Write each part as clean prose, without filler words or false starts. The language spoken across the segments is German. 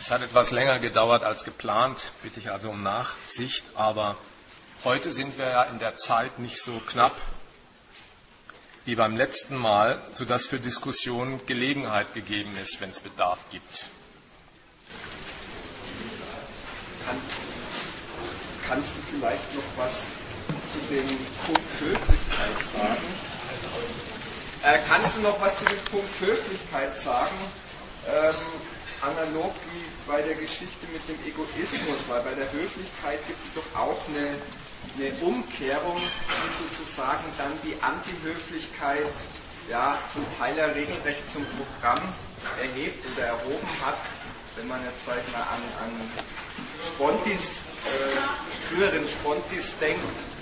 Es hat etwas länger gedauert als geplant, bitte ich also um Nachsicht, aber heute sind wir ja in der Zeit nicht so knapp wie beim letzten Mal, sodass für Diskussionen Gelegenheit gegeben ist, wenn es Bedarf gibt. Kannst du vielleicht noch was zu dem Punkt Höflichkeit sagen? Kannst du noch was zu dem Punkt Höflichkeit sagen? Analog wie bei der Geschichte mit dem Egoismus, weil bei der Höflichkeit gibt es doch auch eine Umkehrung, die sozusagen dann die Antihöflichkeit zum Teil ja regelrecht zum Programm erhebt oder erhoben hat. Wenn man jetzt sag ich mal, an Spontis, früheren Spontis denkt.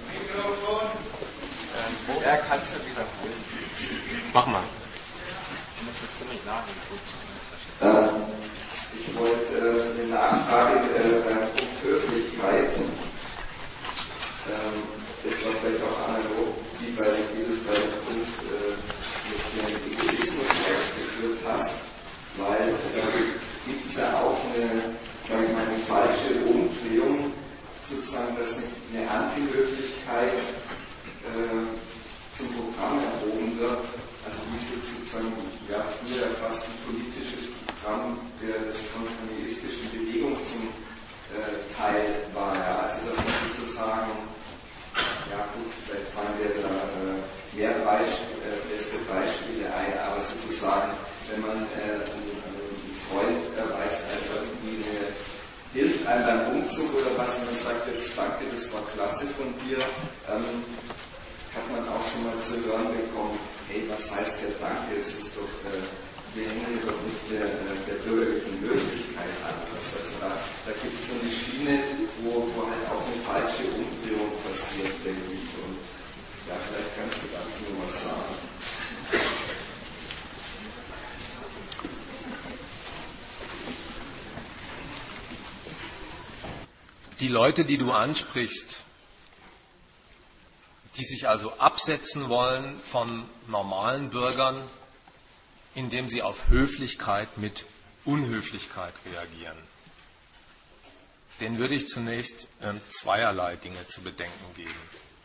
Kannst du wiederholen? Mach mal. Ich muss das ziemlich nachdenken. Ich wollte eine Nachfrage beim Punkt Höflichkeit, etwas vielleicht auch analog, wie bei dem Punkt mit dem Egoismus ausgeführt hast, weil gibt es ja auch eine falsche Umdrehung, sozusagen, dass eine Antihöflichkeit zum Programm erhoben wird, also wie sozusagen früher fast ein politisches Programm der spontaneistischen Bewegung zum Teil war. Ja. Also dass man sozusagen, vielleicht fallen wir da mehr bessere Beispiele ein, aber sozusagen, wenn man einen Freund erweist, einfach irgendwie hilft einem beim Umzug oder was, und man sagt jetzt danke, das war klasse von dir, hat man auch schon mal zu hören bekommen, hey, was heißt der Danke, es ist doch, wir hängen doch nicht der bürgerlichen Höflichkeit an. Also da gibt es so eine Schiene, wo halt auch eine falsche Umdrehung passiert, denke ich. Und vielleicht kannst du dazu noch was sagen. Die Leute, die du ansprichst, die sich also absetzen wollen von normalen Bürgern, indem sie auf Höflichkeit mit Unhöflichkeit reagieren. Denen würde ich zunächst zweierlei Dinge zu bedenken geben.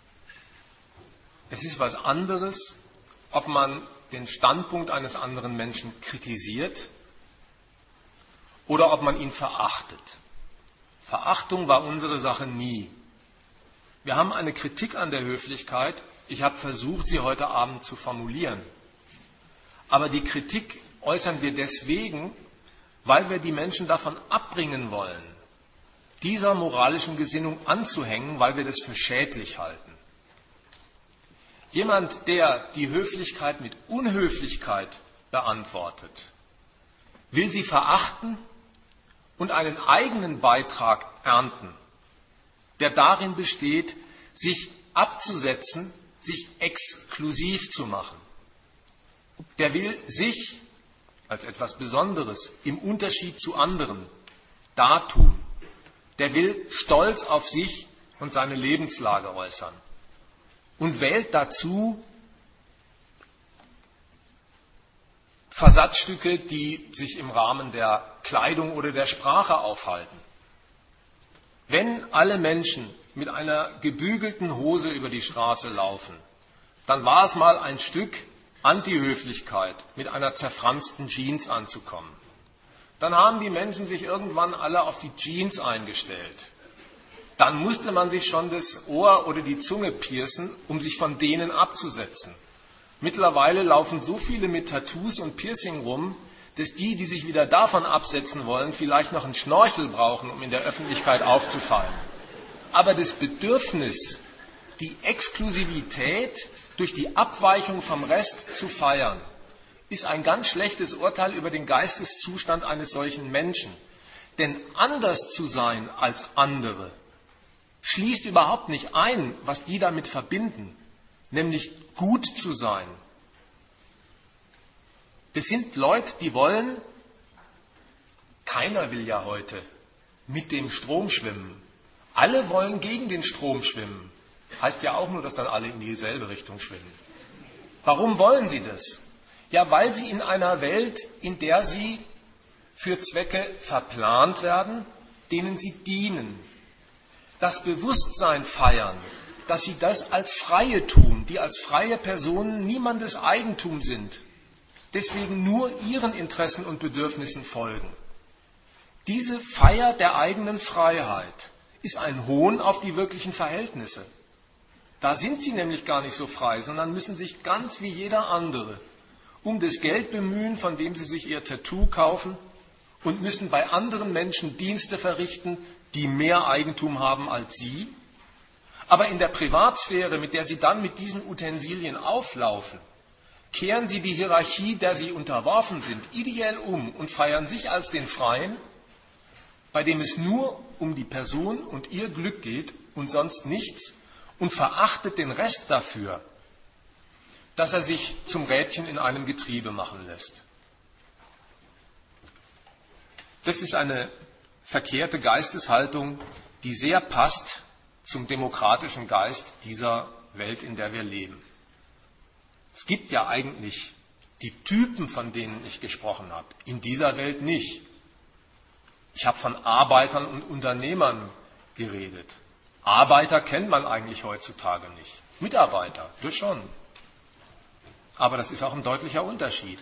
Es ist was anderes, ob man den Standpunkt eines anderen Menschen kritisiert oder ob man ihn verachtet. Verachtung war unsere Sache nie. Wir haben eine Kritik an der Höflichkeit. Ich habe versucht, sie heute Abend zu formulieren. Aber die Kritik äußern wir deswegen, weil wir die Menschen davon abbringen wollen, dieser moralischen Gesinnung anzuhängen, weil wir das für schädlich halten. Jemand, der die Höflichkeit mit Unhöflichkeit beantwortet, will sie verachten und einen eigenen Beitrag ernten, der darin besteht, sich abzusetzen, sich exklusiv zu machen. Der will sich als etwas Besonderes im Unterschied zu anderen dartun. Der will Stolz auf sich und seine Lebenslage äußern und wählt dazu Versatzstücke, die sich im Rahmen der Kleidung oder der Sprache aufhalten. Wenn alle Menschen mit einer gebügelten Hose über die Straße laufen, dann war es mal ein Stück Antihöflichkeit, mit einer zerfransten Jeans anzukommen. Dann haben die Menschen sich irgendwann alle auf die Jeans eingestellt. Dann musste man sich schon das Ohr oder die Zunge piercen, um sich von denen abzusetzen. Mittlerweile laufen so viele mit Tattoos und Piercing rum, dass die sich wieder davon absetzen wollen, vielleicht noch einen Schnorchel brauchen, um in der Öffentlichkeit aufzufallen. Aber das Bedürfnis, die Exklusivität durch die Abweichung vom Rest zu feiern, ist ein ganz schlechtes Urteil über den Geisteszustand eines solchen Menschen. Denn anders zu sein als andere schließt überhaupt nicht ein, was die damit verbinden, nämlich gut zu sein. Das sind Leute, die wollen, keiner will ja heute mit dem Strom schwimmen. Alle wollen gegen den Strom schwimmen. Heißt ja auch nur, dass dann alle in dieselbe Richtung schwimmen. Warum wollen sie das? Ja, weil sie in einer Welt, in der sie für Zwecke verplant werden, denen sie dienen. Das Bewusstsein feiern, dass sie das als Freie tun, die als freie Personen niemandes Eigentum sind, deswegen nur ihren Interessen und Bedürfnissen folgen. Diese Feier der eigenen Freiheit ist ein Hohn auf die wirklichen Verhältnisse. Da sind sie nämlich gar nicht so frei, sondern müssen sich ganz wie jeder andere um das Geld bemühen, von dem sie sich ihr Tattoo kaufen, und müssen bei anderen Menschen Dienste verrichten, die mehr Eigentum haben als sie. Aber in der Privatsphäre, mit der sie dann mit diesen Utensilien auflaufen, kehren sie die Hierarchie, der sie unterworfen sind, ideell um und feiern sich als den Freien, bei dem es nur um die Person und ihr Glück geht und sonst nichts, und verachtet den Rest dafür, dass er sich zum Rädchen in einem Getriebe machen lässt. Das ist eine verkehrte Geisteshaltung, die sehr passt zum demokratischen Geist dieser Welt, in der wir leben. Es gibt ja eigentlich die Typen, von denen ich gesprochen habe, in dieser Welt nicht. Ich habe von Arbeitern und Unternehmern geredet. Arbeiter kennt man eigentlich heutzutage nicht. Mitarbeiter, das schon. Aber das ist auch ein deutlicher Unterschied.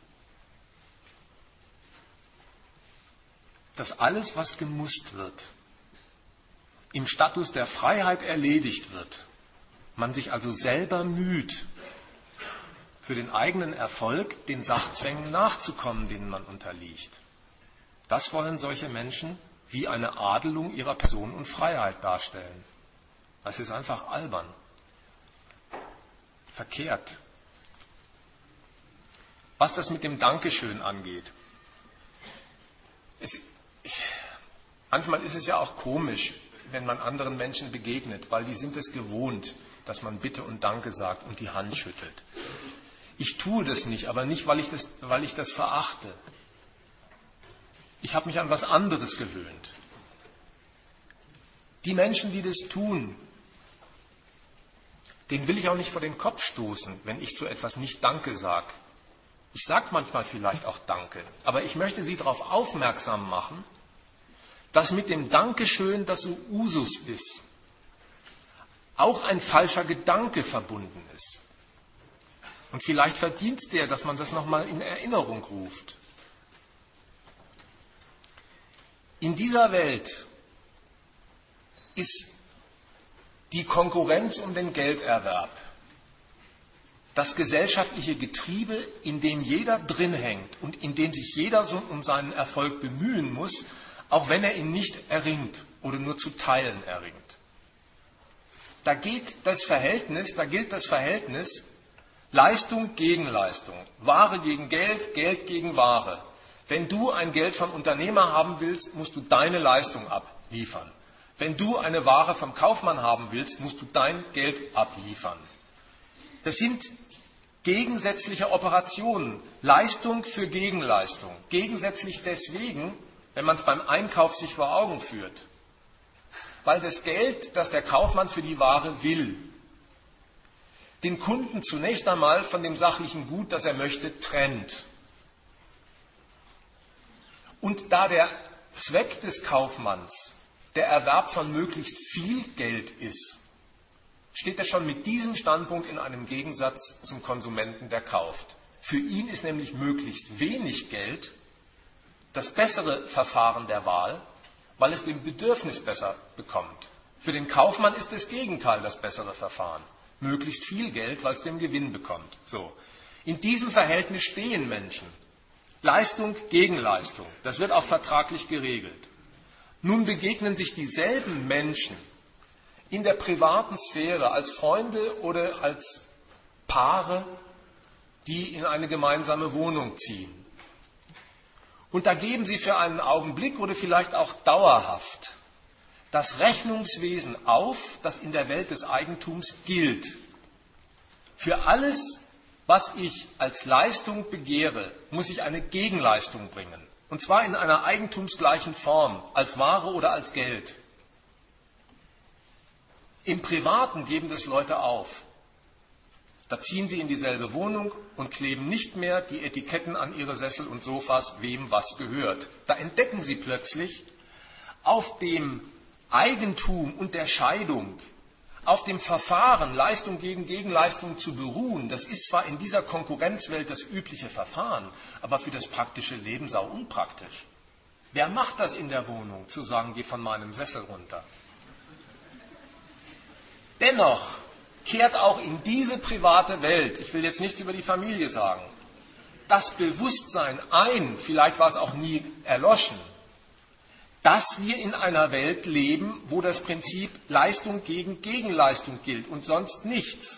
Dass alles, was gemusst wird, im Status der Freiheit erledigt wird, man sich also selber müht, für den eigenen Erfolg den Sachzwängen nachzukommen, denen man unterliegt. Das wollen solche Menschen wie eine Adelung ihrer Person und Freiheit darstellen. Das ist einfach albern, verkehrt. Was das mit dem Dankeschön angeht, manchmal ist es ja auch komisch, wenn man anderen Menschen begegnet, weil die sind es gewohnt, dass man Bitte und Danke sagt und die Hand schüttelt. Ich tue das nicht, aber nicht, weil ich das verachte. Ich habe mich an was anderes gewöhnt. Die Menschen, die das tun, denen will ich auch nicht vor den Kopf stoßen, wenn ich zu etwas nicht Danke sage. Ich sage manchmal vielleicht auch Danke, aber ich möchte sie darauf aufmerksam machen, dass mit dem Dankeschön, das so Usus ist, auch ein falscher Gedanke verbunden ist. Und vielleicht verdient es der, dass man das nochmal in Erinnerung ruft. In dieser Welt ist die Konkurrenz um den Gelderwerb das gesellschaftliche Getriebe, in dem jeder drin hängt und in dem sich jeder so um seinen Erfolg bemühen muss, auch wenn er ihn nicht erringt oder nur zu Teilen erringt. Da gilt das Verhältnis Leistung gegen Leistung, Ware gegen Geld, Geld gegen Ware. Wenn du ein Geld vom Unternehmer haben willst, musst du deine Leistung abliefern. Wenn du eine Ware vom Kaufmann haben willst, musst du dein Geld abliefern. Das sind gegensätzliche Operationen, Leistung für Gegenleistung. Gegensätzlich deswegen, wenn man es beim Einkauf sich vor Augen führt. Weil das Geld, das der Kaufmann für die Ware will, den Kunden zunächst einmal von dem sachlichen Gut, das er möchte, trennt. Und da der Zweck des Kaufmanns der Erwerb von möglichst viel Geld ist, steht er schon mit diesem Standpunkt in einem Gegensatz zum Konsumenten, der kauft. Für ihn ist nämlich möglichst wenig Geld das bessere Verfahren der Wahl, weil es dem Bedürfnis besser bekommt. Für den Kaufmann ist das Gegenteil das bessere Verfahren. Möglichst viel Geld, weil es dem Gewinn bekommt. So. In diesem Verhältnis stehen Menschen. Leistung gegen Leistung. Das wird auch vertraglich geregelt. Nun begegnen sich dieselben Menschen in der privaten Sphäre als Freunde oder als Paare, die in eine gemeinsame Wohnung ziehen. Und da geben sie für einen Augenblick oder vielleicht auch dauerhaft das Rechnungswesen auf, das in der Welt des Eigentums gilt. Für alles, was ich als Leistung begehre, muss ich eine Gegenleistung bringen. Und zwar in einer eigentumsgleichen Form, als Ware oder als Geld. Im Privaten geben das Leute auf. Da ziehen sie in dieselbe Wohnung und kleben nicht mehr die Etiketten an ihre Sessel und Sofas, wem was gehört. Da entdecken sie plötzlich, auf dem Eigentum und der Scheidung, auf dem Verfahren, Leistung gegen Gegenleistung zu beruhen, das ist zwar in dieser Konkurrenzwelt das übliche Verfahren, aber für das praktische Leben sau unpraktisch. Wer macht das in der Wohnung, zu sagen, geh von meinem Sessel runter? Dennoch kehrt auch in diese private Welt, ich will jetzt nichts über die Familie sagen, das Bewusstsein ein, vielleicht war es auch nie erloschen, dass wir in einer Welt leben, wo das Prinzip Leistung gegen Gegenleistung gilt und sonst nichts.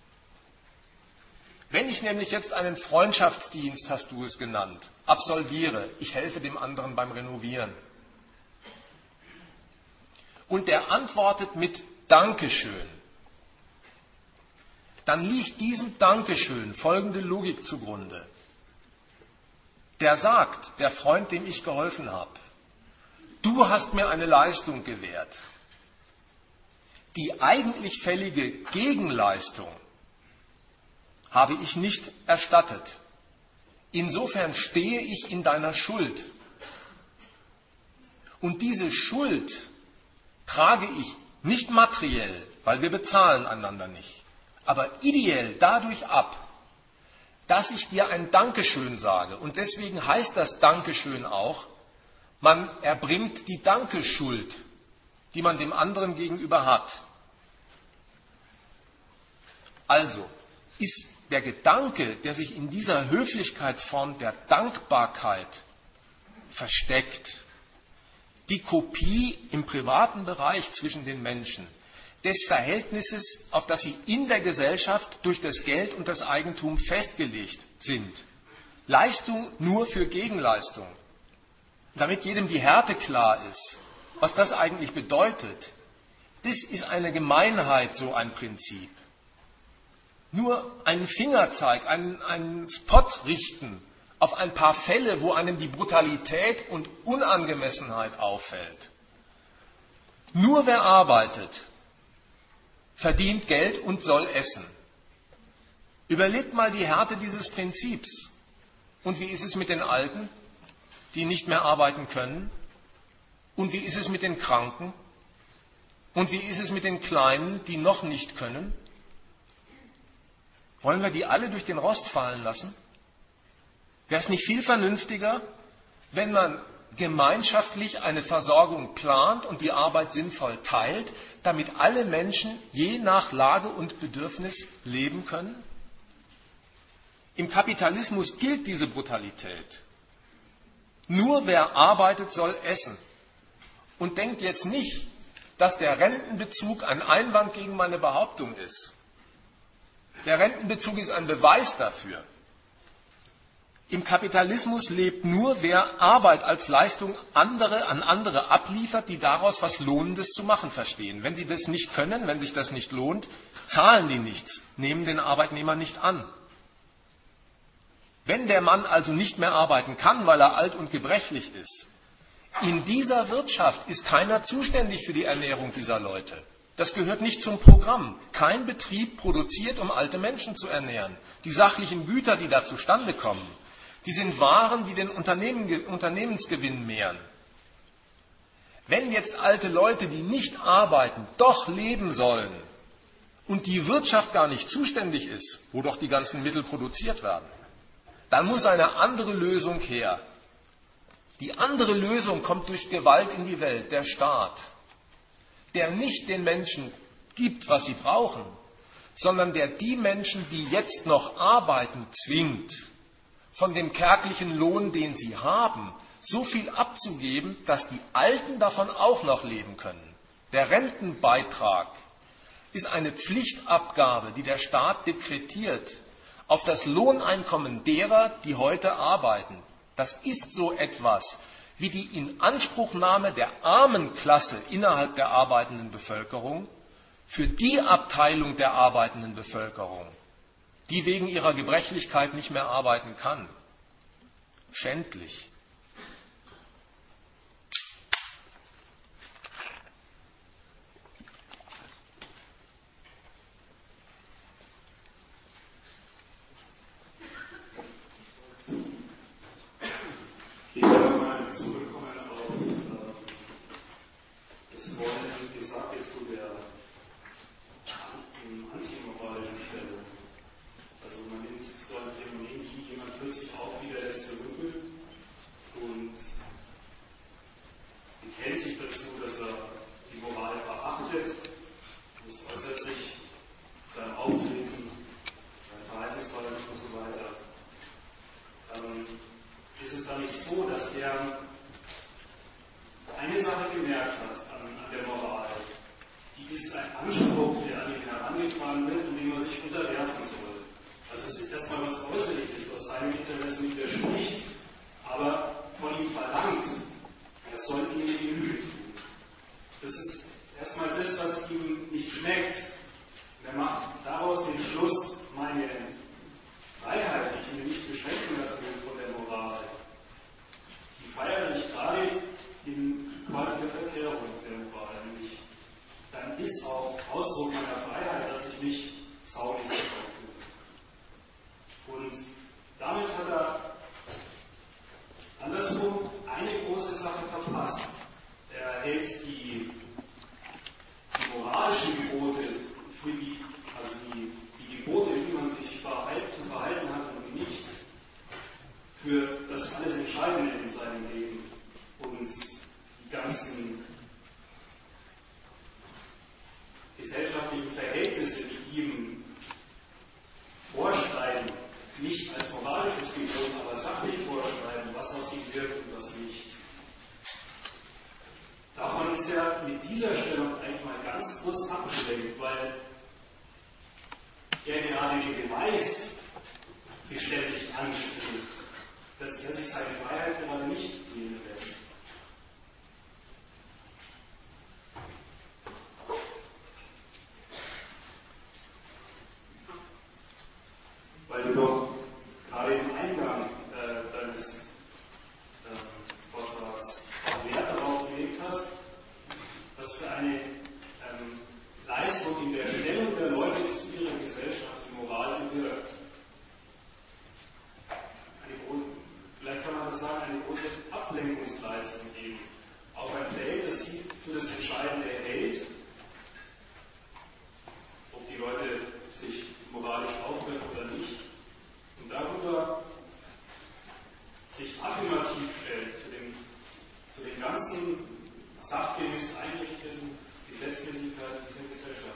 Wenn ich nämlich jetzt einen Freundschaftsdienst, hast du es genannt, absolviere, ich helfe dem anderen beim Renovieren, und der antwortet mit Dankeschön, dann liegt diesem Dankeschön folgende Logik zugrunde. Der sagt, der Freund, dem ich geholfen habe, du hast mir eine Leistung gewährt. Die eigentlich fällige Gegenleistung habe ich nicht erstattet. Insofern stehe ich in deiner Schuld. Und diese Schuld trage ich nicht materiell, weil wir bezahlen einander nicht, aber ideell dadurch ab, dass ich dir ein Dankeschön sage. Und deswegen heißt das Dankeschön auch, man erbringt die Dankeschuld, die man dem anderen gegenüber hat. Also ist der Gedanke, der sich in dieser Höflichkeitsform der Dankbarkeit versteckt, die Kopie im privaten Bereich zwischen den Menschen des Verhältnisses, auf das sie in der Gesellschaft durch das Geld und das Eigentum festgelegt sind. Leistung nur für Gegenleistung. Damit jedem die Härte klar ist, was das eigentlich bedeutet, das ist eine Gemeinheit, so ein Prinzip. Nur einen Fingerzeig, einen Spot richten auf ein paar Fälle, wo einem die Brutalität und Unangemessenheit auffällt. Nur wer arbeitet, verdient Geld und soll essen. Überlegt mal die Härte dieses Prinzips. Und wie ist es mit den Alten, die nicht mehr arbeiten können? Und wie ist es mit den Kranken? Und wie ist es mit den Kleinen, die noch nicht können? Wollen wir die alle durch den Rost fallen lassen? Wäre es nicht viel vernünftiger, wenn man gemeinschaftlich eine Versorgung plant und die Arbeit sinnvoll teilt, damit alle Menschen je nach Lage und Bedürfnis leben können? Im Kapitalismus gilt diese Brutalität. Nur wer arbeitet, soll essen. Und denkt jetzt nicht, dass der Rentenbezug ein Einwand gegen meine Behauptung ist. Der Rentenbezug ist ein Beweis dafür. Im Kapitalismus lebt nur, wer Arbeit als Leistung an andere abliefert, die daraus was Lohnendes zu machen verstehen. Wenn sie das nicht können, wenn sich das nicht lohnt, zahlen die nichts, nehmen den Arbeitnehmer nicht an. Wenn der Mann also nicht mehr arbeiten kann, weil er alt und gebrechlich ist, in dieser Wirtschaft ist keiner zuständig für die Ernährung dieser Leute. Das gehört nicht zum Programm. Kein Betrieb produziert, um alte Menschen zu ernähren. Die sachlichen Güter, die da zustande kommen, die sind Waren, die den Unternehmensgewinn mehren. Wenn jetzt alte Leute, die nicht arbeiten, doch leben sollen und die Wirtschaft gar nicht zuständig ist, wo doch die ganzen Mittel produziert werden, dann muss eine andere Lösung her. Die andere Lösung kommt durch Gewalt in die Welt, der Staat, der nicht den Menschen gibt, was sie brauchen, sondern der die Menschen, die jetzt noch arbeiten, zwingt, von dem kärglichen Lohn, den sie haben, so viel abzugeben, dass die Alten davon auch noch leben können. Der Rentenbeitrag ist eine Pflichtabgabe, die der Staat dekretiert auf das Lohneinkommen derer, die heute arbeiten. Das ist so etwas wie die Inanspruchnahme der armen Klasse innerhalb der arbeitenden Bevölkerung für die Abteilung der arbeitenden Bevölkerung, die wegen ihrer Gebrechlichkeit nicht mehr arbeiten kann. Schändlich. eine Sache gemerkt hat an der Moral, die ist ein Anspruch, der an ihn herangetragen wird und dem man sich unterwerfen soll. Also es ist erstmal was Äußerliches, was seinem Interessen widerspricht, aber von ihm verlangt, er soll ihm die Genüge tun. Das ist erstmal das, was ihm nicht schmeckt. Und er macht daraus den Schluss, meine Freiheit, die ich mir nicht beschränken lassen will von der Moral, die feiere ich gerade in quasi der Verkehrung der Moral. Nämlich, dann ist auch Ausdruck meiner Freiheit, dass ich mich saugerecht fühle. Und damit hat er andersrum eine große Sache verpasst. Er hält die moralischen Gebote für die Gebote, wie man sich zu verhalten hat und nicht, für das alles Entscheidende in seinem Leben und die ganzen gesellschaftlichen Verhältnisse, die ihm vorschreiben, nicht als moralisches Gebot, aber sachlich vorschreiben, was aus ihm wird und was nicht. Davon ist er mit dieser Stellung eigentlich mal ganz groß abgelenkt, weil er gerade den Beweis beständig anstrebt, dass er sich seine Freiheit gerade nicht nehmen lässt. Weil du doch gerade im Eingang deines Vortrags Wert darauf gelegt hast, was für eine Leistung in der Stellung der Leute zu ihrer Gesellschaft die Moral bewirkt. Vielleicht kann man das sagen, eine große Ablenkungsleistung geben. Auch ein Feld, das sie für das Entscheidende hält, ob die Leute sich moralisch aufhören oder nicht, und darüber sich affirmativ stellt zu den ganzen sachgemäß eingerichteten Gesetzmäßigkeiten dieser Gesellschaft.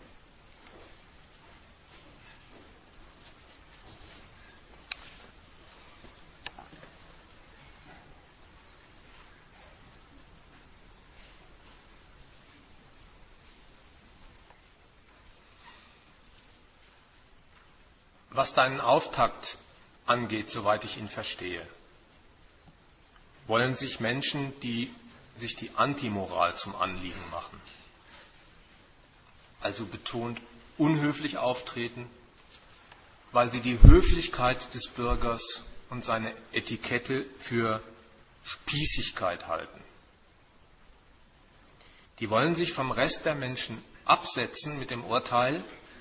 Was deinen Auftakt angeht, soweit ich ihn verstehe, wollen sich Menschen, die sich die Antimoral zum Anliegen machen, also betont unhöflich auftreten, weil sie die Höflichkeit des Bürgers und seine Etikette für Spießigkeit halten. Die wollen sich vom Rest der Menschen absetzen mit dem Urteil,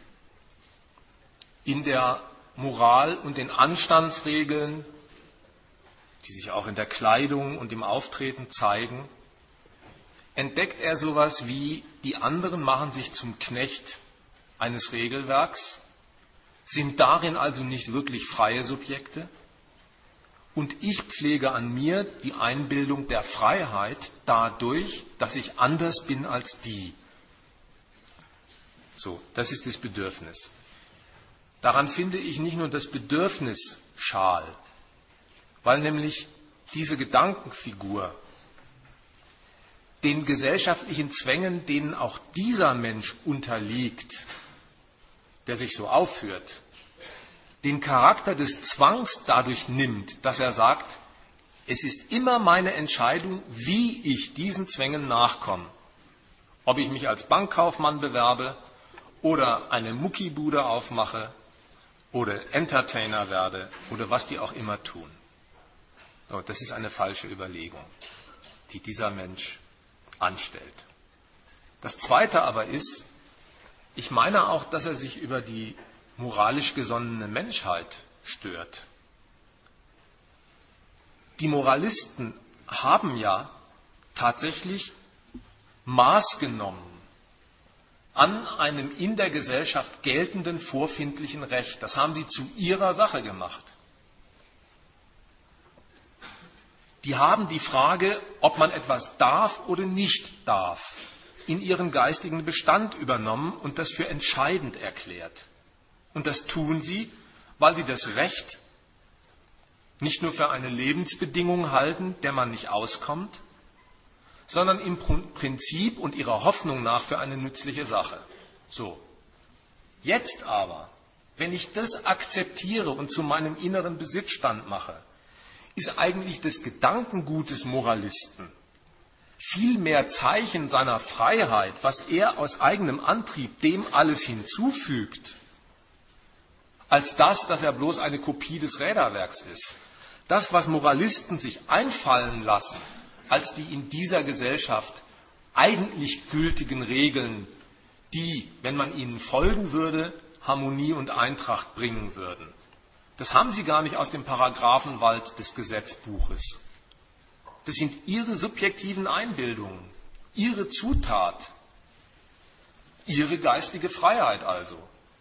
in der Moral und den Anstandsregeln, die sich auch in der Kleidung und im Auftreten zeigen, entdeckt er sowas wie, die anderen machen sich zum Knecht eines Regelwerks, sind darin also nicht wirklich freie Subjekte, und ich pflege an mir die Einbildung der Freiheit dadurch, dass ich anders bin als die. So, das ist das Bedürfnis. Daran finde ich nicht nur das Bedürfnis schal, weil nämlich diese Gedankenfigur den gesellschaftlichen Zwängen, denen auch dieser Mensch unterliegt, der sich so aufführt, den Charakter des Zwangs dadurch nimmt, dass er sagt, es ist immer meine Entscheidung, wie ich diesen Zwängen nachkomme. Ob ich mich als Bankkaufmann bewerbe oder eine Muckibude aufmache oder Entertainer werde oder was die auch immer tun. Oh, das ist eine falsche Überlegung, die dieser Mensch anstellt. Das Zweite aber ist, ich meine auch, dass er sich über die moralisch gesonnene Menschheit stört. Die Moralisten haben ja tatsächlich Maß genommen an einem in der Gesellschaft geltenden vorfindlichen Recht. Das haben sie zu ihrer Sache gemacht. Die haben die Frage, ob man etwas darf oder nicht darf, in ihren geistigen Bestand übernommen und das für entscheidend erklärt. Und das tun sie, weil sie das Recht nicht nur für eine Lebensbedingung halten, der man nicht auskommt, sondern im Prinzip und ihrer Hoffnung nach für eine nützliche Sache. So. Jetzt aber, wenn ich das akzeptiere und zu meinem inneren Besitzstand mache, ist eigentlich das Gedankengut des Moralisten viel mehr Zeichen seiner Freiheit, was er aus eigenem Antrieb dem alles hinzufügt, als das, dass er bloß eine Kopie des Räderwerks ist. Das, was Moralisten sich einfallen lassen, als die in dieser Gesellschaft eigentlich gültigen Regeln, die, wenn man ihnen folgen würde, Harmonie und Eintracht bringen würden. Das haben sie gar nicht aus dem Paragraphenwald des Gesetzbuches. Das sind ihre subjektiven Einbildungen, ihre Zutat, ihre geistige Freiheit also.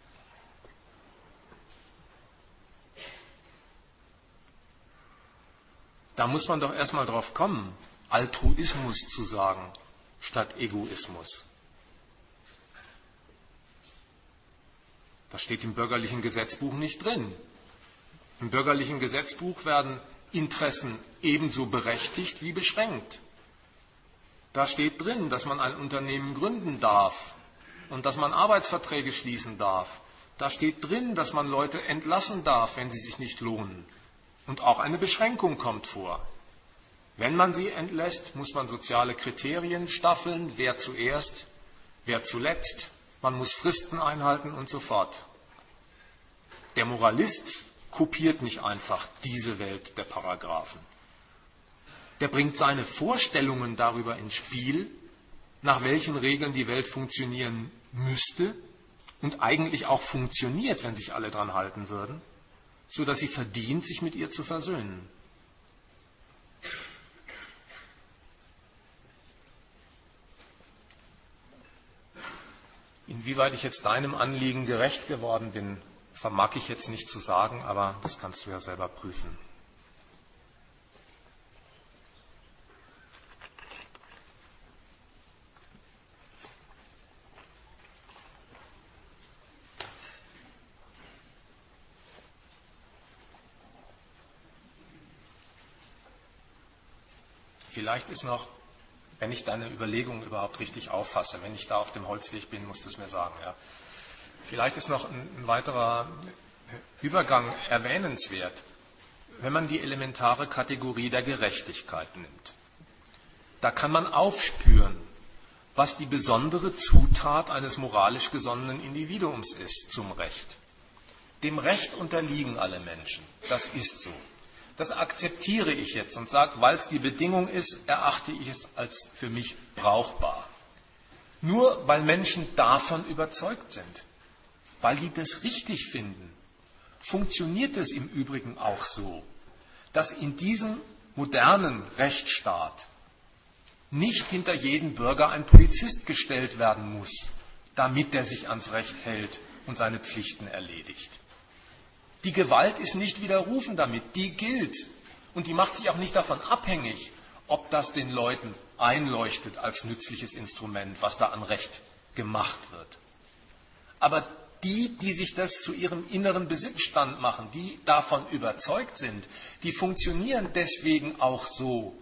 Da muss man doch erstmal drauf kommen, Altruismus zu sagen, statt Egoismus. Das steht im bürgerlichen Gesetzbuch nicht drin. Im bürgerlichen Gesetzbuch werden Interessen ebenso berechtigt wie beschränkt. Da steht drin, dass man ein Unternehmen gründen darf und dass man Arbeitsverträge schließen darf. Da steht drin, dass man Leute entlassen darf, wenn sie sich nicht lohnen. Und auch eine Beschränkung kommt vor. Wenn man sie entlässt, muss man soziale Kriterien staffeln, wer zuerst, wer zuletzt. Man muss Fristen einhalten und so fort. Der Moralist kopiert nicht einfach diese Welt der Paragraphen. Der bringt seine Vorstellungen darüber ins Spiel, nach welchen Regeln die Welt funktionieren müsste und eigentlich auch funktioniert, wenn sich alle dran halten würden, so dass sie verdient, sich mit ihr zu versöhnen. Inwieweit ich jetzt deinem Anliegen gerecht geworden bin, vermag ich jetzt nicht zu sagen, aber das kannst du ja selber prüfen. Vielleicht ist noch, wenn ich deine Überlegungen überhaupt richtig auffasse, wenn ich da auf dem Holzweg bin, musst du es mir sagen. Ja. Vielleicht ist noch ein weiterer Übergang erwähnenswert, wenn man die elementare Kategorie der Gerechtigkeit nimmt. Da kann man aufspüren, was die besondere Zutat eines moralisch gesonnenen Individuums ist zum Recht. Dem Recht unterliegen alle Menschen, das ist so. Das akzeptiere ich jetzt und sage, weil es die Bedingung ist, erachte ich es als für mich brauchbar. Nur weil Menschen davon überzeugt sind, weil die das richtig finden, funktioniert es im Übrigen auch so, dass in diesem modernen Rechtsstaat nicht hinter jeden Bürger ein Polizist gestellt werden muss, damit er sich ans Recht hält und seine Pflichten erledigt. Die Gewalt ist nicht widerrufen damit, die gilt. Und die macht sich auch nicht davon abhängig, ob das den Leuten einleuchtet als nützliches Instrument, was da an Recht gemacht wird. Aber die sich das zu ihrem inneren Besitzstand machen, die davon überzeugt sind, die funktionieren deswegen auch so,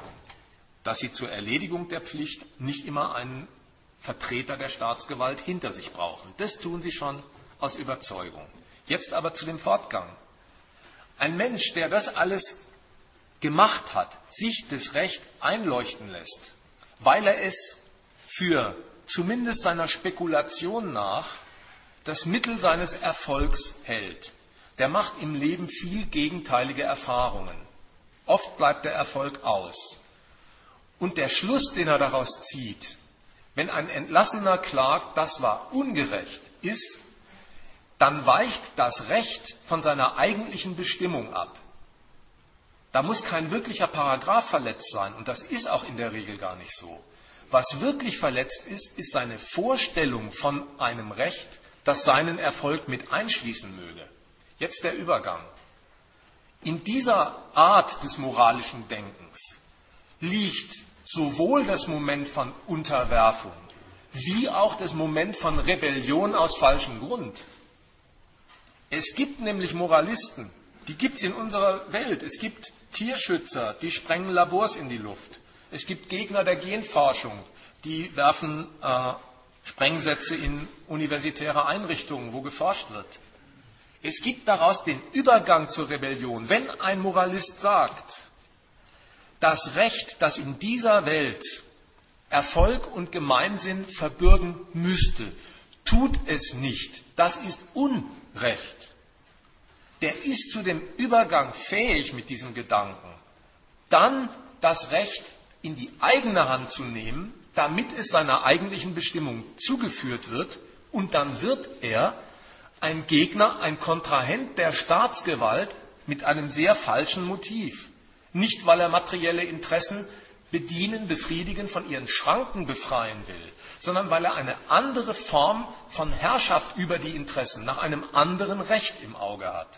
dass sie zur Erledigung der Pflicht nicht immer einen Vertreter der Staatsgewalt hinter sich brauchen. Das tun sie schon aus Überzeugung. Jetzt aber zu dem Fortgang. Ein Mensch, der das alles gemacht hat, sich das Recht einleuchten lässt, weil er es für zumindest seiner Spekulation nach das Mittel seines Erfolgs hält, der macht im Leben viel gegenteilige Erfahrungen. Oft bleibt der Erfolg aus. Und der Schluss, den er daraus zieht, wenn ein Entlassener klagt, das war ungerecht, ist, dann weicht das Recht von seiner eigentlichen Bestimmung ab. Da muss kein wirklicher Paragraph verletzt sein, und das ist auch in der Regel gar nicht so. Was wirklich verletzt ist, ist seine Vorstellung von einem Recht, das seinen Erfolg mit einschließen möge. Jetzt der Übergang. In dieser Art des moralischen Denkens liegt sowohl das Moment von Unterwerfung wie auch das Moment von Rebellion aus falschem Grund. Es gibt nämlich Moralisten, die gibt es in unserer Welt. Es gibt Tierschützer, die sprengen Labors in die Luft. Es gibt Gegner der Genforschung, die werfen Sprengsätze in universitäre Einrichtungen, wo geforscht wird. Es gibt daraus den Übergang zur Rebellion. Wenn ein Moralist sagt, das Recht, das in dieser Welt Erfolg und Gemeinsinn verbürgen müsste, tut es nicht. Das ist Unrecht. Der ist zu dem Übergang fähig mit diesem Gedanken, dann das Recht in die eigene Hand zu nehmen, damit es seiner eigentlichen Bestimmung zugeführt wird, und dann wird er ein Gegner, ein Kontrahent der Staatsgewalt mit einem sehr falschen Motiv. Nicht, weil er materielle Interessen bedienen, befriedigen, von ihren Schranken befreien will, sondern weil er eine andere Form von Herrschaft über die Interessen nach einem anderen Recht im Auge hat.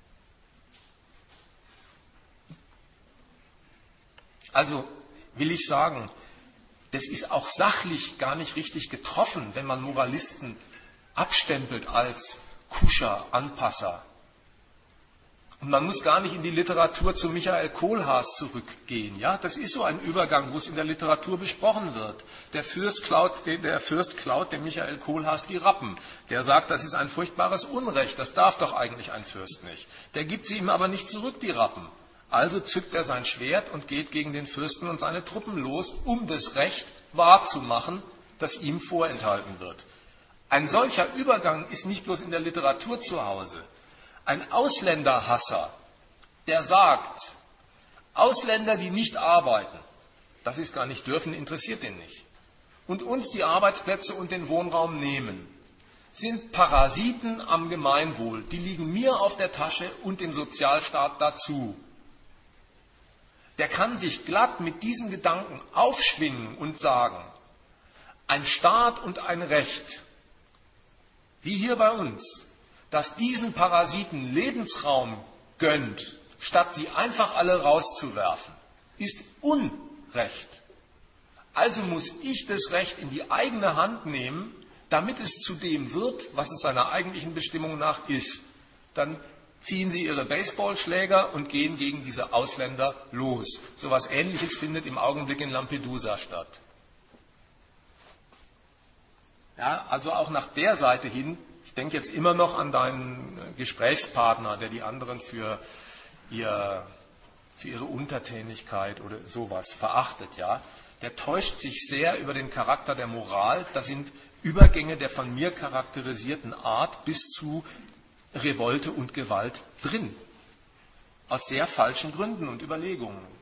Also will ich sagen, das ist auch sachlich gar nicht richtig getroffen, wenn man Moralisten abstempelt als Kuscher, Anpasser. Und man muss gar nicht in die Literatur zu Michael Kohlhaas zurückgehen. Ja? Das ist so ein Übergang, wo es in der Literatur besprochen wird. Der Fürst klaut dem Michael Kohlhaas die Rappen. Der sagt, das ist ein furchtbares Unrecht, das darf doch eigentlich ein Fürst nicht. Der gibt sie ihm aber nicht zurück, die Rappen. Also zückt er sein Schwert und geht gegen den Fürsten und seine Truppen los, um das Recht wahrzumachen, das ihm vorenthalten wird. Ein solcher Übergang ist nicht bloß in der Literatur zu Hause. Ein Ausländerhasser, der sagt, Ausländer, die nicht arbeiten, das ist gar nicht dürfen, interessiert den nicht, und uns die Arbeitsplätze und den Wohnraum nehmen, sind Parasiten am Gemeinwohl. Die liegen mir auf der Tasche und dem Sozialstaat dazu. Der kann sich glatt mit diesen Gedanken aufschwingen und sagen, ein Staat und ein Recht, wie hier bei uns, das diesen Parasiten Lebensraum gönnt, statt sie einfach alle rauszuwerfen, ist Unrecht. Also muss ich das Recht in die eigene Hand nehmen, damit es zu dem wird, was es seiner eigentlichen Bestimmung nach ist. Dann ziehen sie ihre Baseballschläger und gehen gegen diese Ausländer los. So etwas Ähnliches findet im Augenblick in Lampedusa statt. Ja, also auch nach der Seite hin, ich denke jetzt immer noch an deinen Gesprächspartner, der die anderen für ihre Untertänigkeit oder sowas verachtet, ja. Der täuscht sich sehr über den Charakter der Moral. Da sind Übergänge der von mir charakterisierten Art bis zu Revolte und Gewalt drin. Aus sehr falschen Gründen und Überlegungen.